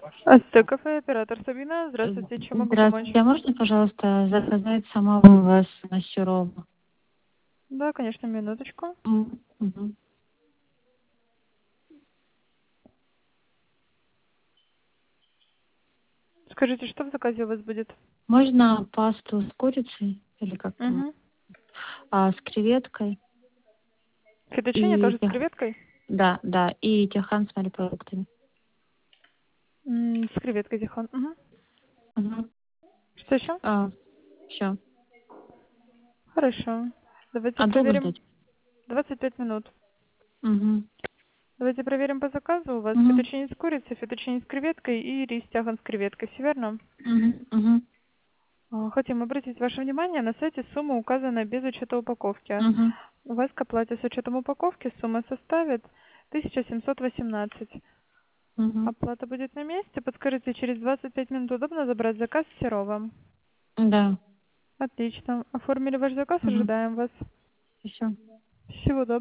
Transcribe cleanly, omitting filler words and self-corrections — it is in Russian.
Кафе, оператор Сабина. Здравствуйте, чем могу помочь? Здравствуйте. А можно, пожалуйста, заказать самого у вас на Серову? Да, конечно, минуточку. Мгм. Скажите, что в заказе у вас будет? Можно пасту с курицей или как там, Угу. с креветкой Фетучини и тоже с креветкой? да, да, и тихан с морепродуктами. С креветкой Дихон. Угу. Мгм. Что еще? Все. Хорошо. Давайте А долго проверим. ждать? 25 минут. Угу. Давайте проверим по заказу. У вас Угу. фетучини с курицей, фетучини с креветкой и рис тяган с креветкой. Все верно? Угу. Угу. Хотим обратить ваше внимание, на сайте сумма указана без учета упаковки. Угу. У вас к оплате с учетом упаковки сумма составит 1718. Угу. Оплата будет на месте. Подскажите, через 25 минут удобно забрать заказ с Серова? Да. Отлично. Оформили ваш заказ, Угу. ожидаем вас. Все. Всего доброго.